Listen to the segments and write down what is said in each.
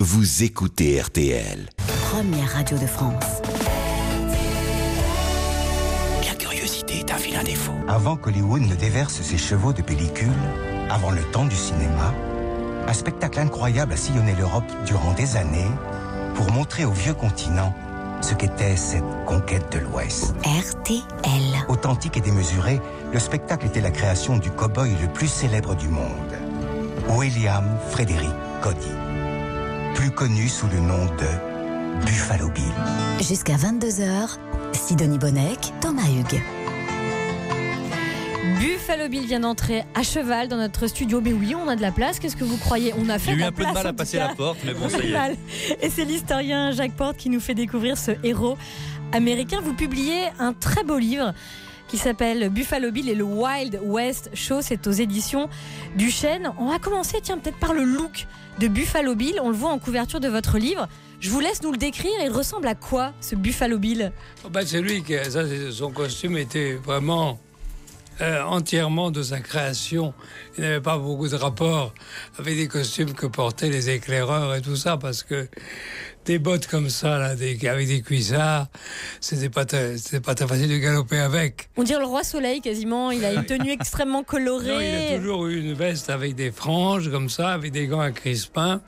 vous écoutez RTL. Première radio de France. La curiosité est un vilain défaut. Avant qu'Hollywood ne déverse ses chevaux de pellicule, avant le temps du cinéma, un spectacle incroyable a sillonné l'Europe durant des années pour montrer au vieux continent ce qu'était cette conquête de l'Ouest. RTL. Authentique et démesuré, le spectacle était la création du cow-boy le plus célèbre du monde, William Frederick Cody, plus connu sous le nom de Buffalo Bill. Jusqu'à 22h, Sidonie Bonnec, Thomas Hugues. Buffalo Bill vient d'entrer à cheval dans notre studio. Mais oui, on a de la place. Qu'est-ce que vous croyez? On a fait J'ai eu la un peu de place, mal en à tout passer cas. la porte, mais bon, ça y est. Et c'est l'historien Jacques Porte qui nous fait découvrir ce héros américain. Vous publiez un très beau livre qui s'appelle Buffalo Bill et le Wild West Show. C'est aux éditions Duchesne. On va commencer, peut-être par le look de Buffalo Bill. On le voit en couverture de votre livre. Je vous laisse nous le décrire. Il ressemble à quoi, ce Buffalo Bill? C'est lui qui, son costume était vraiment entièrement de sa création. Il n'avait pas beaucoup de rapport avec des costumes que portaient les éclaireurs et tout ça, parce que des bottes comme ça, là, avec des cuissards, c'était pas très facile de galoper avec. On dirait le roi soleil quasiment. Il a une tenue extrêmement colorée. Non, il a toujours eu une veste avec des franges comme ça, avec des gants à crispin.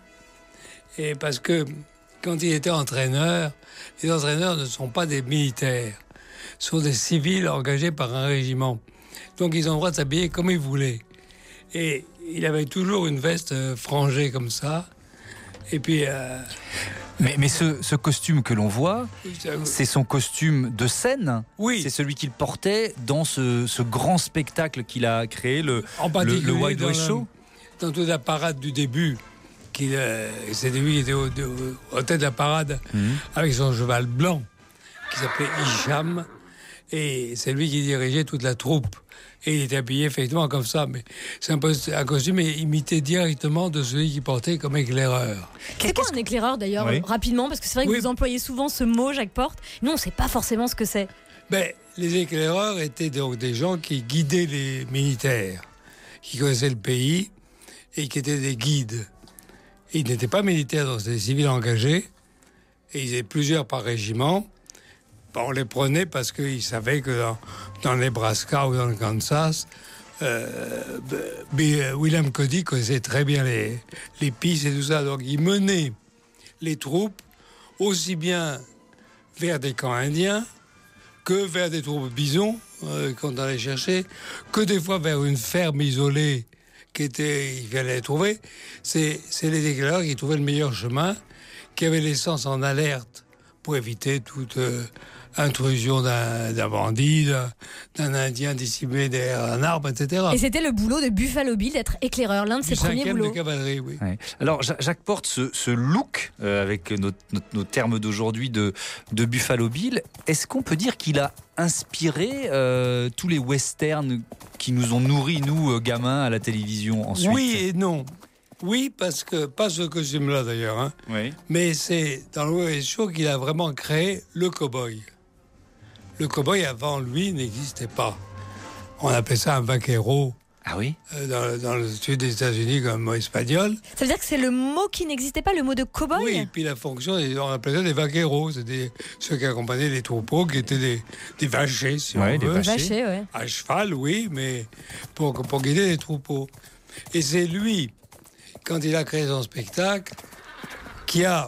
Et parce que quand il était entraîneur, les entraîneurs ne sont pas des militaires, ce sont des civils engagés par un régiment. Donc ils ont le droit de s'habiller comme ils voulaient. Et il avait toujours une veste frangée comme ça. Et puis... Mais ce costume que l'on voit, c'est son costume de scène. Oui. C'est celui qu'il portait dans ce grand spectacle qu'il a créé, le Wild West Show. Dans toute la parade du début, c'était lui qui était au tête de la parade avec son cheval blanc qui s'appelait Hicham. Et c'est lui qui dirigeait toute la troupe. Et il était habillé effectivement comme ça. Mais c'est un costume imité directement de celui qui portait comme éclaireur. C'est quoi un éclaireur d'ailleurs, rapidement? Parce que c'est vrai que vous employez souvent ce mot, Jacques Porte. Nous, on ne sait pas forcément ce que c'est. Les éclaireurs étaient donc des gens qui guidaient les militaires, qui connaissaient le pays et qui étaient des guides. Et ils n'étaient pas militaires, donc c'était des civils engagés. Et ils étaient plusieurs par régiment. On les prenait parce qu'ils savaient que dans le Nebraska ou dans le Kansas, William Cody connaissait très bien les pistes et tout ça. Donc il menait les troupes aussi bien vers des camps indiens que vers des troupes bisons qu'on allait chercher, que des fois vers une ferme isolée il fallait trouver. C'est les éclaireurs qui trouvaient le meilleur chemin, qui avaient les sens en alerte pour éviter toute intrusion d'un bandit, d'un Indien dissimulé derrière un arbre, etc. Et c'était le boulot de Buffalo Bill d'être éclaireur, l'un de ses premiers boulots. De cavalerie, oui. Ouais. Alors Jacques Porte, ce look, avec nos termes d'aujourd'hui de Buffalo Bill, est-ce qu'on peut dire qu'il a inspiré tous les westerns qui nous ont nourris, nous, gamins, à la télévision ensuite? Oui et non. Oui, parce que, pas ce costume-là d'ailleurs, mais c'est dans le West Show qu'il a vraiment créé le cow-boy. Le cow-boy, avant lui, n'existait pas. On appelait ça un vaquero. Ah oui? Dans le sud des États-Unis, comme mot espagnol. Ça veut dire que c'est le mot qui n'existait pas, le mot de cow-boy? Oui, et puis la fonction, on appelait ça des vaqueros. C'était ceux qui accompagnaient les troupeaux, qui étaient des vachers, si on veut. Des vachers, ouais. À cheval, oui, mais pour guider les troupeaux. Et c'est lui, quand il a créé son spectacle, qui a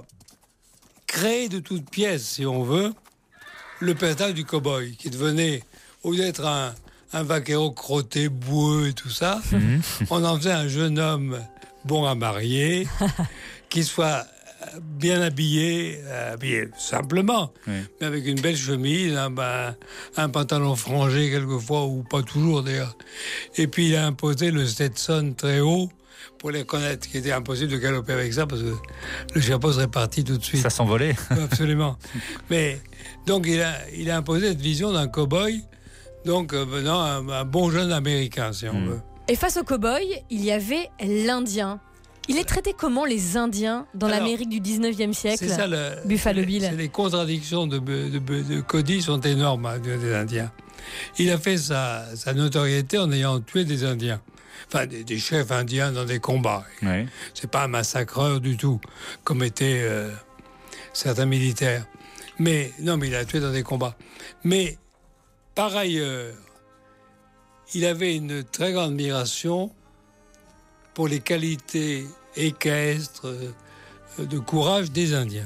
créé de toutes pièces, si on veut, le personnage du cow-boy, qui devenait, au lieu d'être un vaquero crotté, boueux et tout ça, on en faisait un jeune homme bon à marier, qui soit bien habillé simplement, mais avec une belle chemise, un pantalon frangé quelquefois, ou pas toujours d'ailleurs. Et puis il a imposé le Stetson très haut, pour les connaître, qui était impossible de galoper avec ça parce que le chapeau serait parti tout de suite. Ça s'envolait. Absolument. Mais donc il a imposé cette vision d'un cow-boy, donc venant un bon jeune américain, si on veut. Et face au cow-boy, il y avait l'Indien. Il est traité comment, les Indiens, dans l'Amérique du 19e siècle? C'est ça, Buffalo Bill. Les contradictions de Cody sont énormes, des Indiens. Il a fait sa notoriété en ayant tué des Indiens. enfin des chefs indiens dans des combats. Ouais. C'est pas un massacreur du tout, comme étaient certains militaires. Mais il a tué dans des combats. Mais par ailleurs, il avait une très grande admiration pour les qualités équestres, de courage des Indiens.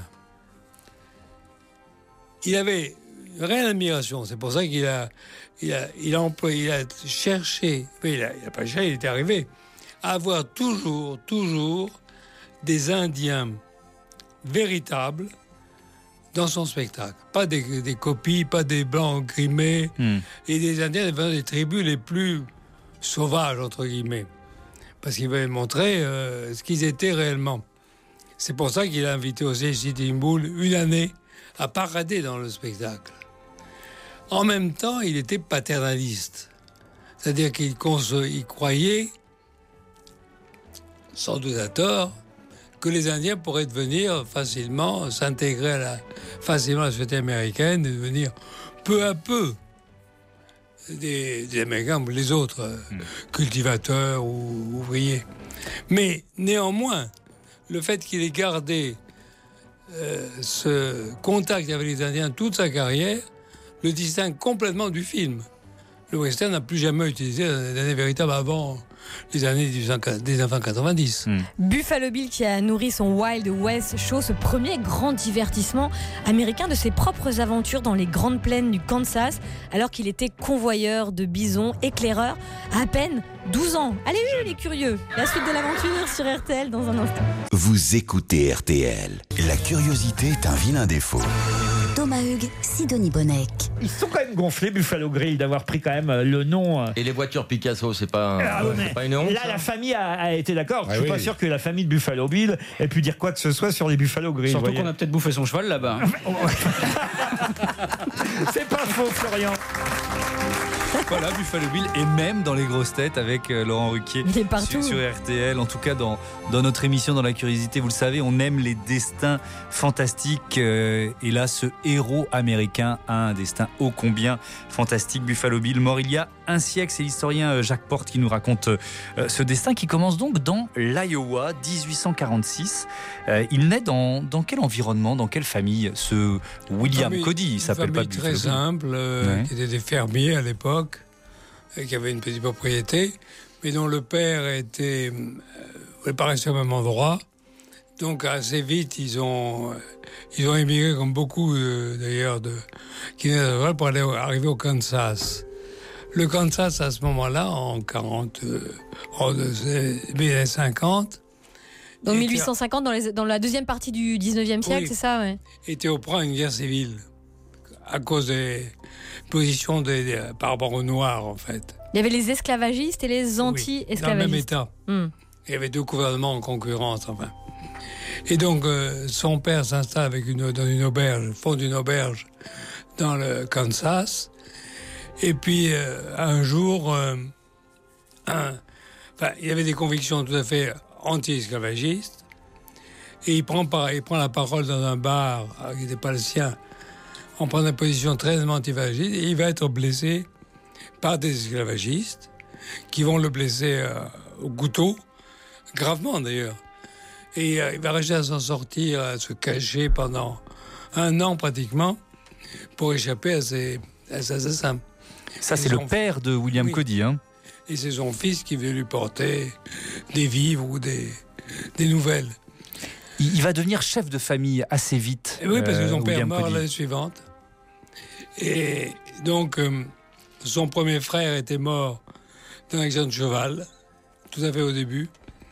Il avait une réelle admiration. C'est pour ça qu'il a cherché, mais il a pas cherché, il était arrivé à avoir toujours des Indiens véritables dans son spectacle. Pas des copies, pas des blancs grimés, et des Indiens venant des tribus les plus sauvages, entre guillemets. Parce qu'il voulait montrer ce qu'ils étaient réellement. C'est pour ça qu'il a invité aussi Sitting Bull une année à parader dans le spectacle. En même temps, il était paternaliste. C'est-à-dire qu'il croyait, sans doute à tort, que les Indiens pourraient devenir facilement, s'intégrer facilement à la société américaine et devenir peu à peu des Américains ou les autres, cultivateurs ou ouvriers. Mais néanmoins, le fait qu'il ait gardé ce contact avec les Indiens toute sa carrière le distingue complètement du film. Le western n'a plus jamais utilisé des années véritables avant les années des années 90. Buffalo Bill qui a nourri son Wild West Show, ce premier grand divertissement américain de ses propres aventures dans les grandes plaines du Kansas, alors qu'il était convoyeur de bisons, éclaireur, à peine 12 ans. Allez, les curieux, la suite de l'aventure sur RTL dans un instant. Vous écoutez RTL. La curiosité est un vilain défaut. Thomas Hugues, Sidonie Bonnec. Ils sont quand même gonflés, Buffalo Grill, d'avoir pris quand même le nom. Et les voitures Picasso, c'est pas une honte. Là, la famille a été d'accord. Ah Je suis pas sûr que la famille de Buffalo Bill ait pu dire quoi que ce soit sur les Buffalo Grill. Surtout qu'on a peut-être bouffé son cheval là-bas. C'est pas faux, Florian. Voilà, Buffalo Bill, et même dans les grosses têtes avec Laurent Ruquier. Il est partout. Sur RTL, en tout cas dans notre émission, dans la curiosité, vous le savez, on aime les destins fantastiques. Et là, ce héros américain a un destin ô combien fantastique. Buffalo Bill, mort il y a un siècle. C'est l'historien Jacques Porte qui nous raconte ce destin qui commence donc dans l'Iowa, 1846. Il naît dans quel environnement, dans quelle famille, ce William Cody? Il s'appelle pas Buffalo très Bill. simple, qui étaient des fermiers à l'époque, qui avaient une petite propriété, mais dont le père était voulait pas rester au même endroit. Donc assez vite, ils ont émigré, comme beaucoup d'ailleurs qui naissent pour arriver au Kansas. Le Kansas, à ce moment-là, en 50. Dans 1850, dans la deuxième partie du 19e siècle, Oui. c'est ça, ouais. Était au point d'une guerre civile à cause des positions par rapport aux Noirs, en fait. Il y avait les esclavagistes et les anti-esclavagistes. Dans le même État. Hmm. Il y avait deux gouvernements en concurrence, enfin. Et donc, son père s'installe dans une auberge, fonde une auberge dans le Kansas. Et puis, un jour, il avait des convictions tout à fait anti-esclavagistes. Et il prend la parole dans un bar qui n'était pas le sien, en prenant une position très anti-esclavagiste. Et il va être blessé par des esclavagistes qui vont le blesser au couteau, gravement d'ailleurs. Et il va réussir à s'en sortir, à se cacher pendant 1 an pratiquement, pour échapper à ses assassins. Ça, c'est le père de William Cody. Hein. Et c'est son fils qui veut lui porter des vivres ou des nouvelles. Il va devenir chef de famille assez vite. Et oui, parce que son père William meurt Cody. l'année suivante. Et donc, son premier frère était mort d'un accident de cheval, tout à fait au début.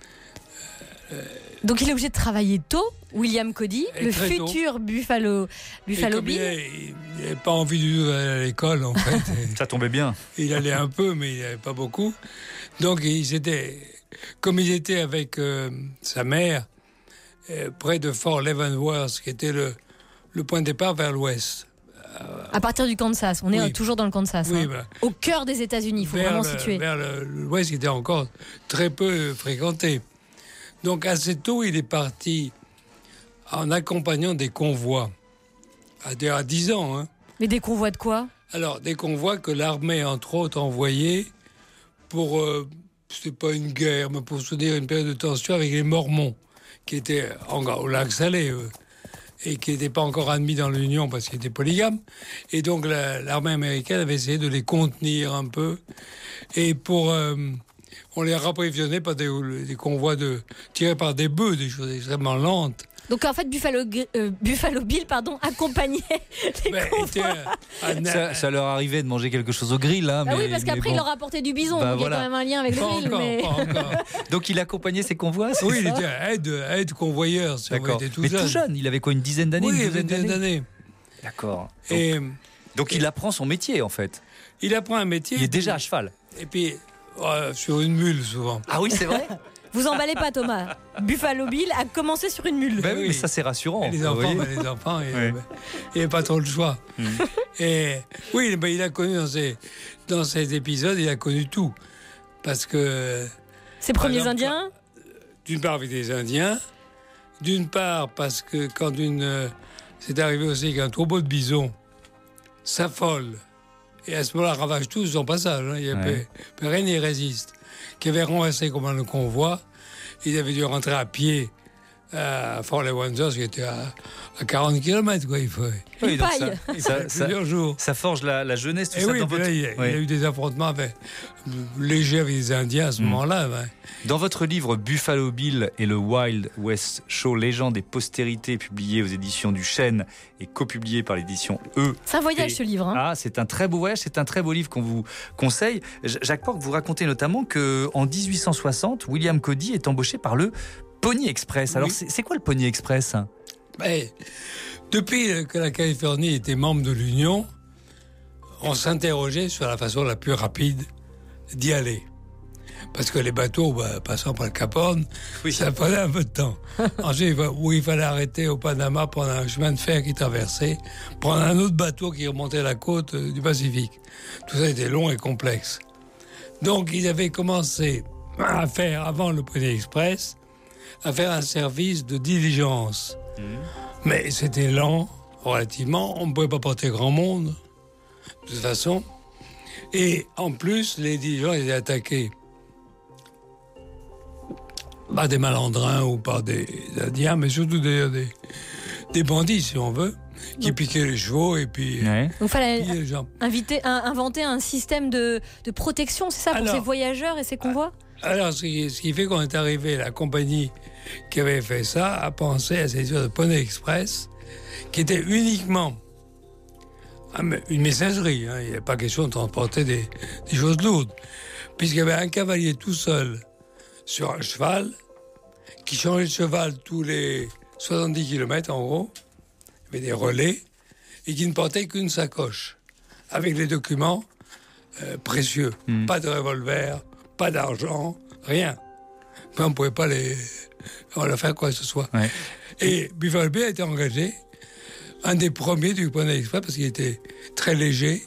Donc il est obligé de travailler tôt, William Cody, Et le très tôt. futur Buffalo Et comme Bill. il n'avait pas envie du tout d'aller à l'école, en fait. Ça tombait bien. Il allait un peu, mais il n'allait pas beaucoup. Donc, comme ils étaient avec sa mère, près de Fort Leavenworth, qui était le point de départ vers l'ouest. À partir du Kansas, on est Oui. toujours dans le Kansas, Oui, hein. voilà. Au cœur des États-Unis, il faut vraiment situer. Vers l'ouest, qui était encore très peu fréquenté. Donc, assez tôt, il est parti en accompagnant des convois. À 10 ans, hein. Mais des convois de quoi? Alors, des convois que l'armée, entre autres, envoyait pour c'était pas une guerre, mais pour se dire une période de tension avec les Mormons, qui étaient au lac Salé, et qui n'étaient pas encore admis dans l'Union parce qu'ils étaient polygames. Et donc l'armée américaine avait essayé de les contenir un peu. Et on les raprévisionnait par des convois tirés par des bœufs, des choses extrêmement lentes. Donc en fait, Buffalo Bill accompagnait les convois. Ça leur arrivait de manger quelque chose au grill. Hein, oui, parce qu'après, il leur apportait du bison. Donc il y a quand même un lien avec le grill. Pas encore. Donc il accompagnait ses convois, c'est Oui, ça? il était aide convoyeur. D'accord. Mais tout jeune, il avait quoi, une dizaine d'années? Oui, une dizaine d'années. D'accord. Donc et il apprend son métier, en fait. Il apprend un métier. Il est déjà à cheval. Et puis, sur une mule, souvent. Ah oui, c'est vrai. Vous emballez pas, Thomas. Buffalo Bill a commencé sur une mule. Ben oui, mais ça, c'est rassurant. Et les enfants, il n'y a pas trop le choix. Et oui, il a connu dans ces épisodes, il a connu tout. Parce que... Ses premiers Indiens? D'une part avec des Indiens. D'une part parce que quand c'est arrivé aussi qu'un troupeau de bisons s'affole. Et à ce moment-là, ravage tout son passage. Hein. Il n'y a rien n'y résiste. Qui avait renversé comme le convoi. Ils avaient dû rentrer à pied à Fort-les-Windsor, qui était à 40 km. Quoi, il faut. Oui, donc plusieurs jours. Ça forge la jeunesse, tout et ça. Oui, dans votre... il y a eu des affrontements légers avec les Indiens à ce moment-là. Ouais. Dans votre livre Buffalo Bill et le Wild West Show, légende et postérité, publié aux éditions du Chêne et copublié par l'édition E. C'est un voyage, ce livre. Hein. Ah, c'est un très beau voyage, c'est un très beau livre qu'on vous conseille. Jacques Porte, vous racontez notamment qu'en 1860, William Cody est embauché par le Pony Express. Alors, c'est quoi le Pony Express? Depuis que la Californie était membre de l'Union, on s'interrogeait sur la façon la plus rapide d'y aller. Parce que les bateaux, passant par le Cap Horn, ça prenait un peu de temps. Ensuite, il fallait arrêter au Panama, prendre un chemin de fer qui traversait, prendre un autre bateau qui remontait la côte du Pacifique. Tout ça était long et complexe. Donc, ils avaient commencé à faire, avant le Pony Express, à faire un service de diligence. Mais c'était lent, relativement. On ne pouvait pas porter grand monde, de toute façon. Et en plus, les diligences étaient attaqués par des malandrins ou par des Indiens, mais surtout des bandits, si on veut, qui piquaient les chevaux et puis... Donc il fallait inventer un système de protection, c'est ça, pour ces voyageurs et ces convois? Alors, ce qui fait qu'on est arrivé, la compagnie qui avait fait ça a pensé à cette histoire de Pony Express, qui était uniquement une messagerie. Hein. Il n'y a pas question de transporter des choses lourdes. Puisqu'il y avait un cavalier tout seul sur un cheval, qui changeait de cheval tous les 70 km en gros, il y avait des relais, et qui ne portait qu'une sacoche, avec les documents précieux. Pas de revolver, pas d'argent, rien. On ne pouvait pas leur faire quoi que ce soit. Ouais. Et Buffalo Bill a été engagé, un des premiers du Pony Express, parce qu'il était très léger,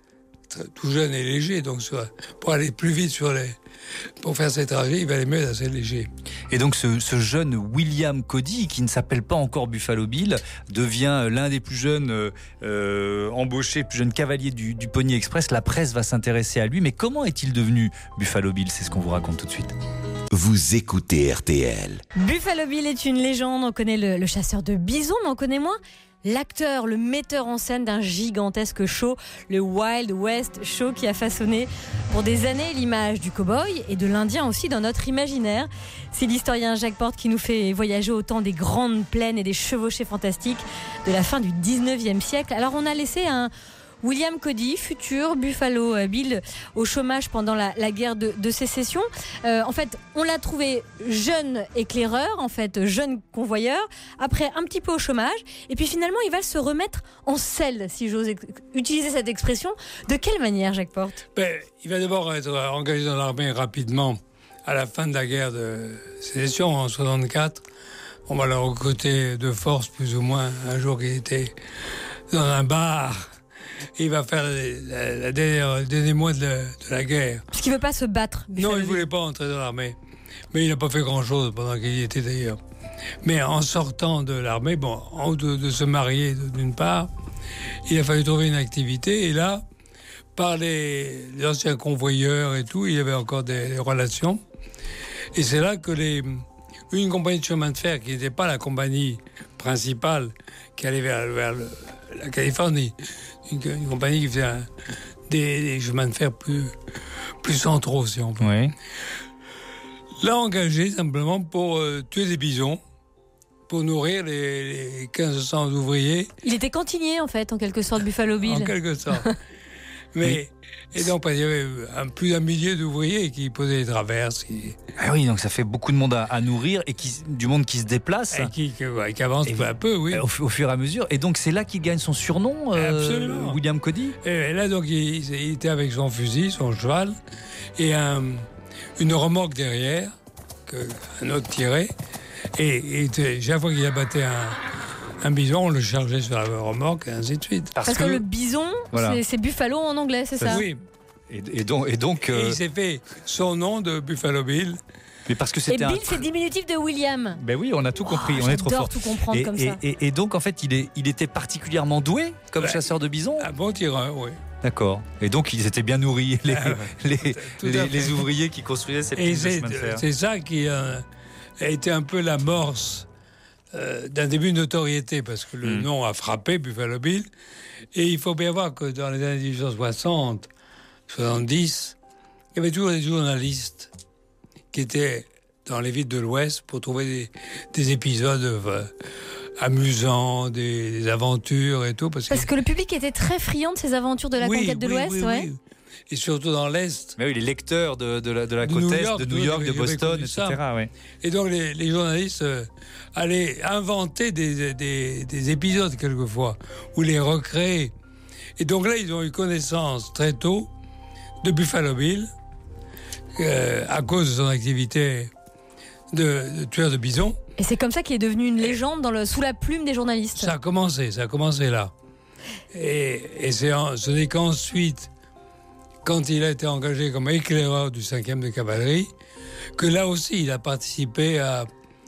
tout jeune et léger, donc pour aller plus vite pour faire ces trajets, il valait mieux être assez léger. Et donc ce jeune William Cody, qui ne s'appelle pas encore Buffalo Bill, devient l'un des plus jeunes embauchés, plus jeunes cavaliers du Pony Express. La presse va s'intéresser à lui, mais comment est-il devenu Buffalo Bill? C'est ce qu'on vous raconte tout de suite. Vous écoutez RTL. Buffalo Bill est une légende, on connaît le chasseur de bisons, mais on connaît moins l'acteur, le metteur en scène d'un gigantesque show, le Wild West Show, qui a façonné pour des années l'image du cow-boy et de l'Indien aussi dans notre imaginaire. C'est l'historien Jacques Porte qui nous fait voyager au temps des grandes plaines et des chevauchées fantastiques de la fin du 19e siècle. Alors on a laissé un William Cody, futur Buffalo Bill, au chômage pendant la guerre de sécession. En fait, on l'a trouvé jeune éclaireur, en fait, jeune convoyeur, après un petit peu au chômage, et puis finalement, il va se remettre en selle, si j'ose utiliser cette expression. De quelle manière, Jacques Porte? Il va d'abord être engagé dans l'armée rapidement, à la fin de la guerre de sécession, en 1964. On va le recruter de force, plus ou moins, un jour qu'il était dans un bar. Il va faire le dernier mois de la guerre. Parce qu'il ne veut pas se battre. Non, il ne voulait pas entrer dans l'armée. Mais il n'a pas fait grand-chose pendant qu'il y était d'ailleurs. Mais en sortant de l'armée, en haut de se marier d'une part, il a fallu trouver une activité. Et là, par les anciens convoyeurs et tout. Il y avait encore des relations. Et c'est là que une compagnie de chemin de fer, qui n'était pas la compagnie principale, qui allait vers la Californie, une compagnie qui faisait des chemins de fer plus centraux, si on peut. Oui. L'a engagé simplement pour tuer des bisons, pour nourrir les 1500 ouvriers. Il était cantinier, en fait, en quelque sorte, Buffalo Bill. En quelque sorte. Mais, et donc, il y avait plus d'un millier d'ouvriers qui posaient les traverses. Ah oui, donc ça fait beaucoup de monde à nourrir et du monde qui se déplace. Et qui avance peu à peu, oui. Au fur et à mesure. Et donc, c'est là qu'il gagne son surnom, Absolument. William Cody. Et là, donc, il était avec son fusil, son cheval, et une remorque derrière, qu'un autre tirait. Et chaque fois qu'il abattait un bison, on le chargeait sur la remorque, et ainsi de suite. Parce que le bison, voilà. c'est Buffalo en anglais, c'est ça? Oui. Et donc il s'est fait son nom de Buffalo Bill. Mais parce que et Bill, c'est diminutif de William. Ben oui, on a tout compris, on est trop fort. J'adore tout comprendre comme ça. Et donc, en fait, il était particulièrement doué comme chasseur de bisons. Un bon tireur, oui. D'accord. Et donc, ils étaient bien nourris, les ouvriers qui construisaient ces petits chemins de fer. C'est ça qui a été un peu l'amorce d'un début de notoriété, parce que le nom a frappé, Buffalo Bill. Et il faut bien voir que dans les années 1860, 70, il y avait toujours des journalistes qui étaient dans les villes de l'Ouest pour trouver des épisodes amusants, des aventures et tout. Parce que le public était très friand de ces aventures de la conquête de l'Ouest, oui. Et surtout dans l'Est. Mais oui, les lecteurs de la côte Est, de New York, de Boston, etc. Ouais. Et donc les journalistes allaient inventer des épisodes quelquefois, ou les recréer. Et donc là, ils ont eu connaissance très tôt de Buffalo Bill, à cause de son activité de tueur de bisons. Et c'est comme ça qu'il est devenu une légende sous la plume des journalistes. Ça a commencé là. Et ce n'est qu'ensuite, quand il a été engagé comme éclaireur du 5e de cavalerie, que là aussi il a participé à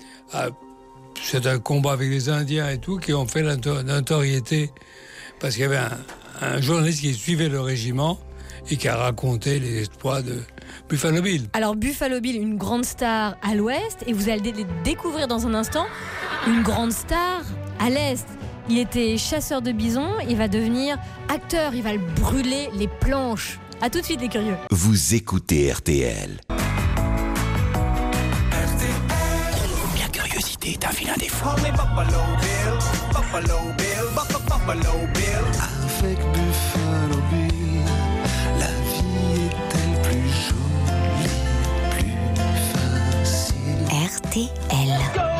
certains combats avec les Indiens et tout, qui ont fait la notoriété, parce qu'il y avait un journaliste qui suivait le régiment et qui a raconté les exploits de Buffalo Bill. Alors Buffalo Bill, une grande star à l'ouest, et vous allez découvrir dans un instant une grande star à l'est. Il était chasseur de bisons, il va devenir acteur, il va brûler les planches. A tout de suite les curieux. Vous écoutez RTL. La curiosité est un vilain défaut. Avec Buffalo Bill, la vie est-elle plus jolie, plus facile? RTL.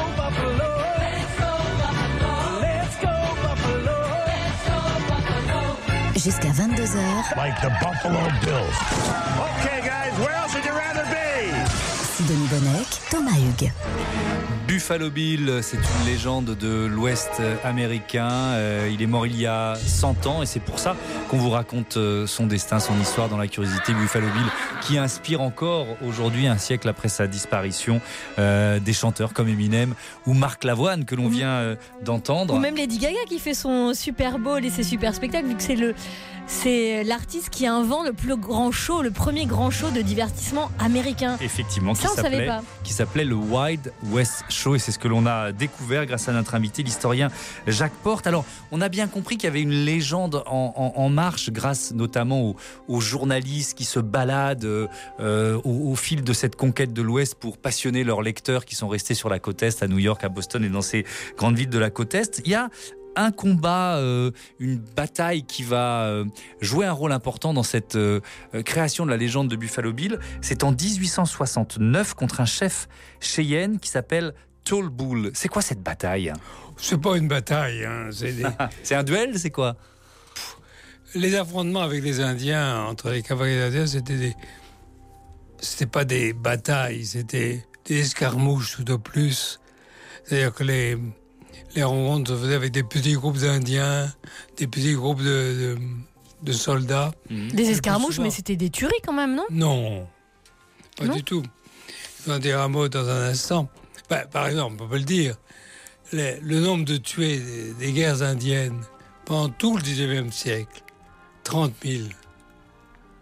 Jusqu'à 22h. Like the Buffalo Bills. Okay, guys, where else would you rather be? Sidonie Bonnec, Thomas Hugues. Buffalo Bill, c'est une légende de l'Ouest américain. Il est mort il y a 100 ans et c'est pour ça qu'on vous raconte son destin, son histoire dans la curiosité. Buffalo Bill qui inspire encore aujourd'hui, un siècle après sa disparition, des chanteurs comme Eminem ou Marc Lavoine que l'on vient d'entendre. Ou même Lady Gaga qui fait son Super Bowl et ses super spectacles, vu que c'est l'artiste qui invente le plus grand show, le premier grand show de divertissement américain. Effectivement, ça, qui s'appelait le Wild West Show, et c'est ce que l'on a découvert grâce à notre invité, l'historien Jacques Porte. Alors, on a bien compris qu'il y avait une légende en marche, grâce notamment aux journalistes qui se baladent au fil de cette conquête de l'Ouest pour passionner leurs lecteurs qui sont restés sur la côte Est, à New York, à Boston et dans ces grandes villes de la côte Est. Il y a un combat, une bataille qui va jouer un rôle important dans cette création de la légende de Buffalo Bill. C'est en 1869 contre un chef Cheyenne qui s'appelle Tall Bull. C'est quoi cette bataille? C'est pas une bataille, hein. C'est un duel, c'est quoi? Les affrontements avec les Indiens, entre les cavaliers indiens, c'était pas des batailles, c'était des escarmouches tout au plus. C'est-à-dire que les rencontres se faisaient avec des petits groupes d'Indiens, des petits groupes de soldats. Des escarmouches, mais c'était des tueries quand même, non? Non, pas du tout. Je vais en dire un mot dans un instant. Par exemple, on peut le dire, le nombre de tués des guerres indiennes pendant tout le 19e siècle, 30 000.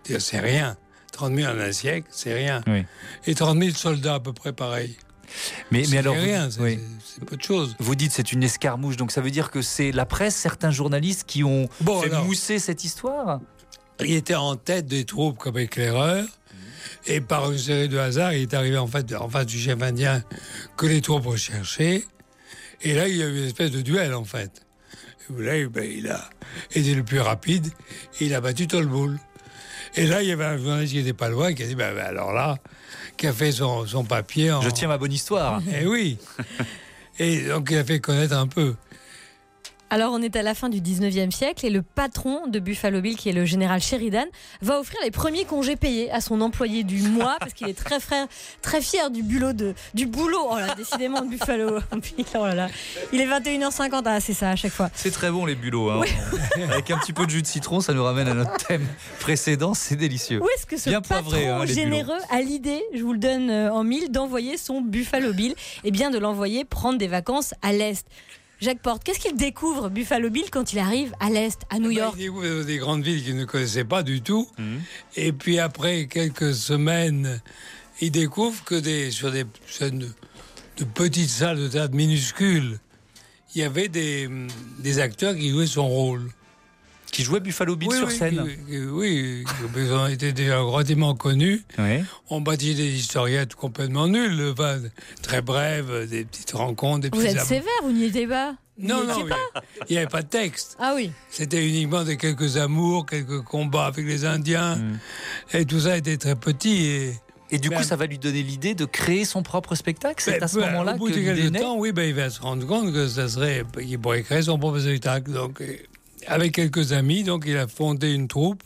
C'est rien. 30 000 en un siècle, c'est rien. Oui. Et 30 000 soldats, à peu près pareil. Mais alors, rien, oui. c'est peu de choses. Vous dites c'est une escarmouche, donc ça veut dire que c'est la presse, certains journalistes qui ont fait mousser cette histoire. Il était en tête des troupes comme éclaireur, et par une série de hasards, il est arrivé en face du chef indien que les troupes recherchaient. Et là, il y a eu une espèce de duel, en fait. Et là, il a été le plus rapide, et il a battu Tolboul. Et là, il y avait un journaliste qui n'était pas loin, qui a dit, alors là, qui a fait son papier en... Je tiens ma bonne histoire. Eh oui. Et donc, il a fait connaître un peu. Alors, on est à la fin du 19e siècle et le patron de Buffalo Bill, qui est le général Sheridan, va offrir les premiers congés payés à son employé du mois parce qu'il est très fier du boulot. Oh là, décidément, de Buffalo. Oh là là. Il est 21h50, ah, c'est ça à chaque fois. C'est très bon les bulots. Hein. Oui. Avec un petit peu de jus de citron, ça nous ramène à notre thème précédent, c'est délicieux. Où est-ce que ce bien patron poivré, généreux a l'idée, je vous le donne en mille, d'envoyer son Buffalo Bill, et bien de l'envoyer prendre des vacances à l'Est? Jacques Porte, qu'est-ce qu'il découvre, Buffalo Bill, quand il arrive à l'Est, à New York? Il découvre des grandes villes qu'il ne connaissait pas du tout. Et puis après quelques semaines, il découvre que sur des petites salles de théâtre minuscules, il y avait des acteurs qui jouaient son rôle. Qui jouaient Buffalo Bill sur scène. Oui, ils ont été déjà relativement connus. Oui. On bâtit des historiettes complètement nulles, très brèves, des petites rencontres. Vous êtes sévère, vous n'y étiez pas? Non, il n'y avait pas de texte. Ah oui. C'était uniquement de quelques amours, quelques combats avec les Indiens. Et tout ça était très petit. Et du coup, ça va lui donner l'idée de créer son propre spectacle. C'est à ce moment-là que l'idée naît. Au bout de quelques temps, il va se rendre compte que qu'il pourrait créer son propre spectacle. Donc, avec quelques amis, donc il a fondé une troupe,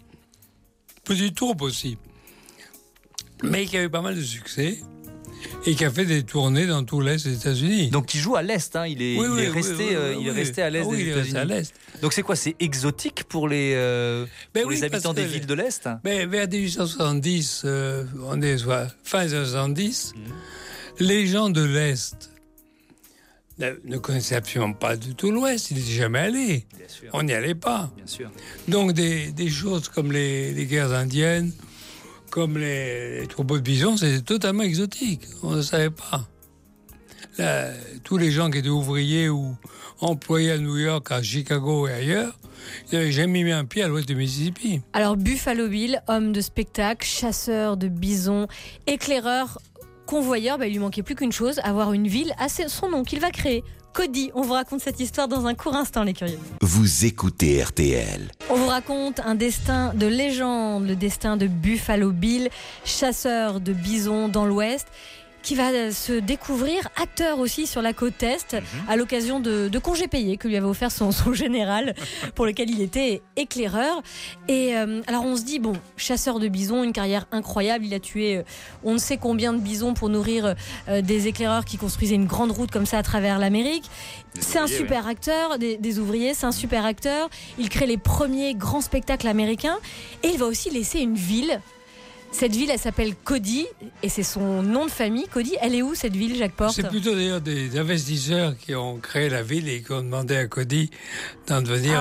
petite troupe aussi, mais qui a eu pas mal de succès et qui a fait des tournées dans tout l'Est des États-Unis. Donc il joue à l'Est, hein. Il est resté à l'Est des États-Unis. Donc c'est quoi? C'est exotique pour les habitants des villes de l'Est? Vers 1870, on est fin 70, les gens de l'Est ne connaissaient absolument pas du tout l'Ouest, ils n'étaient jamais allés. On n'y allait pas. Bien sûr. Donc des choses comme les guerres indiennes, comme les troupeaux de bisons, c'était totalement exotique. On ne savait pas. Là, tous les gens qui étaient ouvriers ou employés à New York, à Chicago et ailleurs, ils n'avaient jamais mis un pied à l'ouest du Mississippi. Alors Buffalo Bill, homme de spectacle, chasseur de bisons, éclaireur, convoyeur, il lui manquait plus qu'une chose, avoir une ville à son nom qu'il va créer. Cody, on vous raconte cette histoire dans un court instant, les curieux. Vous écoutez RTL. On vous raconte un destin de légende, le destin de Buffalo Bill, chasseur de bisons dans l'Ouest, qui va se découvrir acteur aussi sur la côte Est à l'occasion de congés payés que lui avait offert son général pour lequel il était éclaireur. Et alors on se dit, chasseur de bisons, une carrière incroyable, il a tué on ne sait combien de bisons pour nourrir des éclaireurs qui construisaient une grande route comme ça à travers l'Amérique. C'est un super acteur, des ouvriers, c'est un super acteur. Il crée les premiers grands spectacles américains et il va aussi laisser une ville. Cette ville, elle s'appelle Cody, et c'est son nom de famille. Cody, elle est où cette ville, Jacques Porte? C'est plutôt d'ailleurs des investisseurs qui ont créé la ville et qui ont demandé à Cody d'en devenir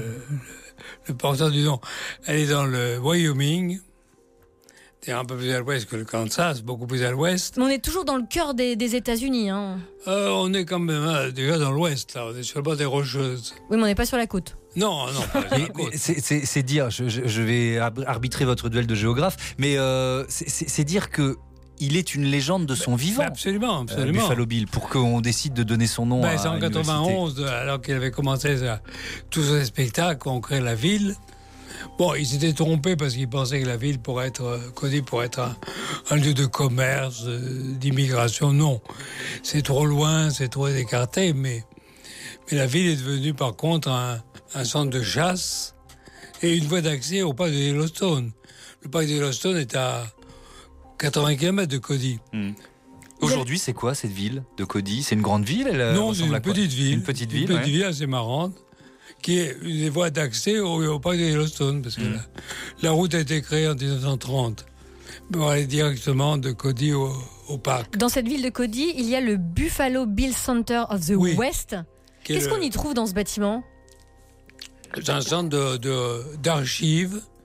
le porteur du nom. Elle est dans le Wyoming. C'est un peu plus à l'ouest que le Kansas, beaucoup plus à l'ouest. Mais on est toujours dans le cœur des États-Unis. Hein. On est quand même déjà dans l'ouest, là. On est sur le bord des Rocheuses. Oui, mais on n'est pas sur la côte. Non, pas sur la côte. C'est dire, je vais arbitrer votre duel de géographe, mais c'est dire que il est une légende de son vivant. Absolument. Buffalo Bill, pour qu'on décide de donner son nom à c'est en 91, alors qu'il avait commencé tous ses spectacles, on crée la ville. Il s'était trompé parce qu'il pensait que la ville Cody pourrait être un lieu de commerce, d'immigration. Non, c'est trop loin, c'est trop écarté, mais la ville est devenue par contre un centre de chasse et une voie d'accès au parc de Yellowstone. Le parc de Yellowstone est à 80 km de Cody. Aujourd'hui, c'est quoi cette ville de Cody? C'est une grande ville? Non, c'est une petite ville. Une petite ville, une petite ville assez marrante, qui est une des voies d'accès au parc de Yellowstone, parce que la route a été créée en 1930 pour aller directement de Cody au parc. Dans cette ville de Cody, il y a le Buffalo Bill Center of the West. Qu'est-ce qu'on y trouve dans ce bâtiment? C'est un centre d'archives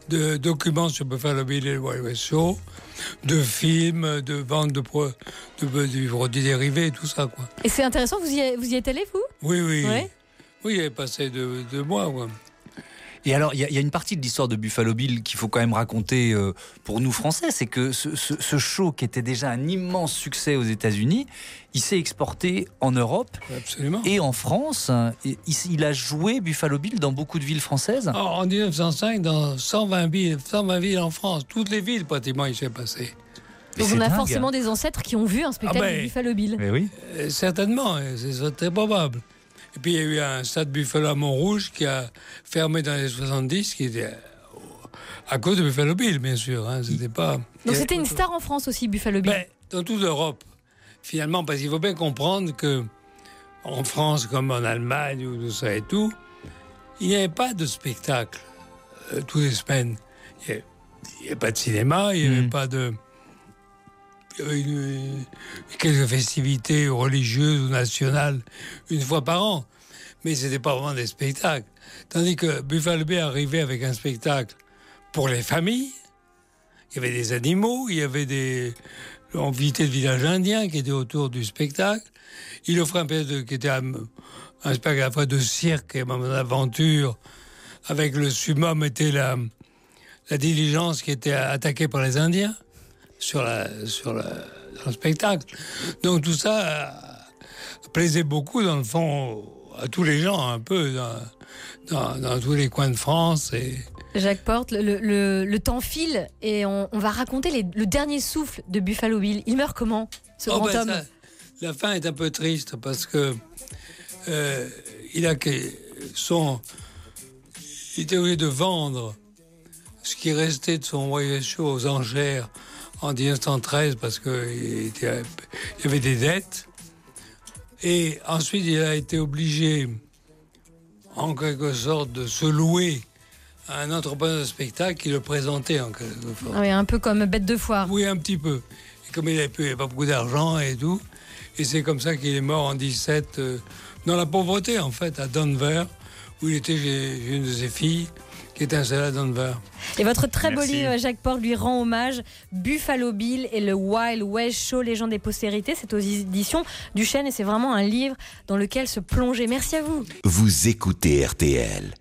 de documents sur Buffalo Bill et le Wild West Show, de films, de vente de produits dérivés, tout ça, quoi. Et c'est intéressant, vous y êtes allé, vous ? Oui. Ouais. Oui, il avait passé 2 mois, quoi. Et alors, il y a une partie de l'histoire de Buffalo Bill qu'il faut quand même raconter pour nous Français, c'est que ce show qui était déjà un immense succès aux États-Unis, il s'est exporté en Europe. Absolument. Et en France. Il a joué Buffalo Bill dans beaucoup de villes françaises. En 1905, dans 120 villes en France, toutes les villes pratiquement, il s'est passé. Donc on a forcément des ancêtres qui ont vu un spectacle de Buffalo Bill. Mais oui. Certainement, c'est très probable. Et puis il y a eu un stade Buffalo à Montrouge qui a fermé dans les 70, qui était à cause de Buffalo Bill, bien sûr. C'était pas. Donc c'était une star en France aussi, Buffalo Bill. Dans toute l'Europe, finalement, parce qu'il faut bien comprendre que en France, comme en Allemagne ou tout ça et tout, il n'y avait pas de spectacle toutes les semaines. Il n'y avait pas de cinéma, il n'y avait pas de. Il y avait quelques festivités religieuses ou nationales une fois par an, mais c'était pas vraiment des spectacles. Tandis que Buffalo Bill arrivait avec un spectacle pour les familles. Il y avait des animaux, il y avait on visitait le village indien qui était autour du spectacle. Il offrait un spectacle qui était un spectacle à la fois de cirque et d'aventure, avec le summum était la diligence qui était attaquée par les Indiens dans le spectacle. Donc tout ça plaisait beaucoup, dans le fond, à tous les gens, un peu, dans tous les coins de France. Jacques Porte, le temps file et on va raconter le dernier souffle de Buffalo Bill. Il meurt comment, ce grand homme ? La fin est un peu triste parce que il était obligé de vendre ce qui restait de son Wild West Show aux enchères en 1913 parce qu'il y avait des dettes. Et ensuite, il a été obligé, en quelque sorte, de se louer à un entrepreneur de spectacle qui le présentait en quelque sorte. Ah oui, un peu comme bête de foire. Oui, un petit peu. Et comme il n'avait pas beaucoup d'argent et tout, et c'est comme ça qu'il est mort en 17 dans la pauvreté, en fait, à Denver, où il était chez une de ses filles, qui était installée à Denver. Et votre très beau livre, Jacques Porte, lui rend hommage. Buffalo Bill et le Wild West Show, légende des postérités. C'est aux éditions du Chêne et c'est vraiment un livre dans lequel se plonger. Merci à vous. Vous écoutez RTL.